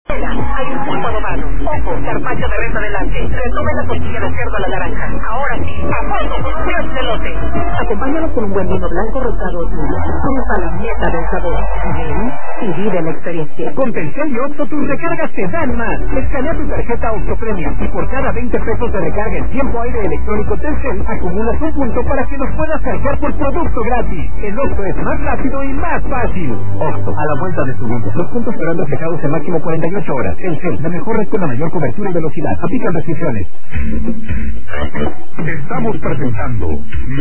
Hay un pulpo adobado, ojo, carpaccio de res adelante, retome la costilla de cerdo a la naranja. Ahora sí, a fondo con un gran celote. Acompáñalo con un buen vino blanco rosado y una palometa del sabor. Ven y vive la experiencia. Con Telcel y Octo tus recargas te dan más. Escanea tu tarjeta Octo Premium y por cada 20 pesos de recarga en tiempo aire electrónico Telcel acumulas un punto para que nos puedas cargar por producto gratis. El Octo es más rápido y más fácil. Octo, a la vuelta de tu vida. Los puntos serán reflejados en máximo 48 horas. Telcel, la mejor red con la mayor cobertura y velocidad. Aplican restricciones. Estamos presentando